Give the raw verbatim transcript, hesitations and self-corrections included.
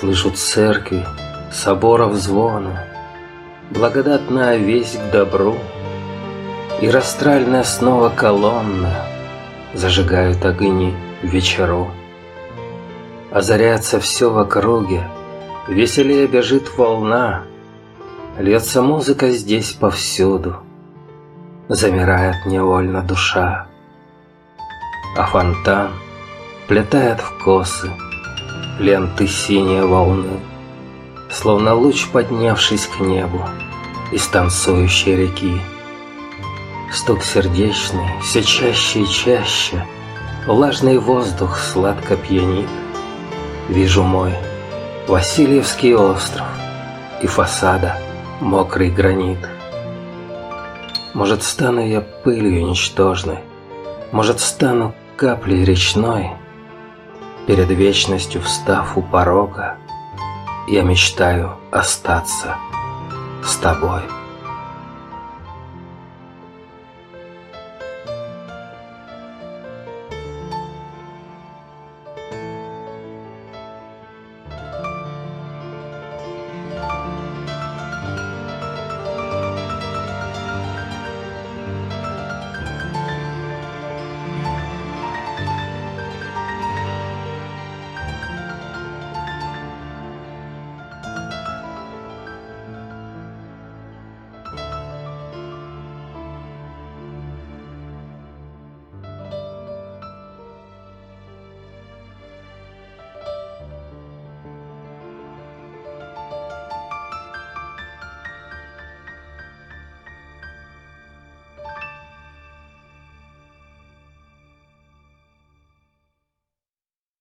Слышу церкви, соборов звону, благодатная весть к добру, и растральная снова колонна зажигают огни вечеру. Озаряется все в округе, веселее бежит волна, льется музыка здесь повсюду, замирает невольно душа. А фонтан плетает в косы ленты синей волны, словно луч, поднявшись к небу из танцующей реки. Стук сердечный все чаще и чаще, влажный воздух сладко пьянит. Вижу мой Васильевский остров и фасада мокрый гранит. Может, стану я пылью ничтожной, может, стану каплей речной. Перед вечностью встав у порога, я мечтаю остаться с тобой.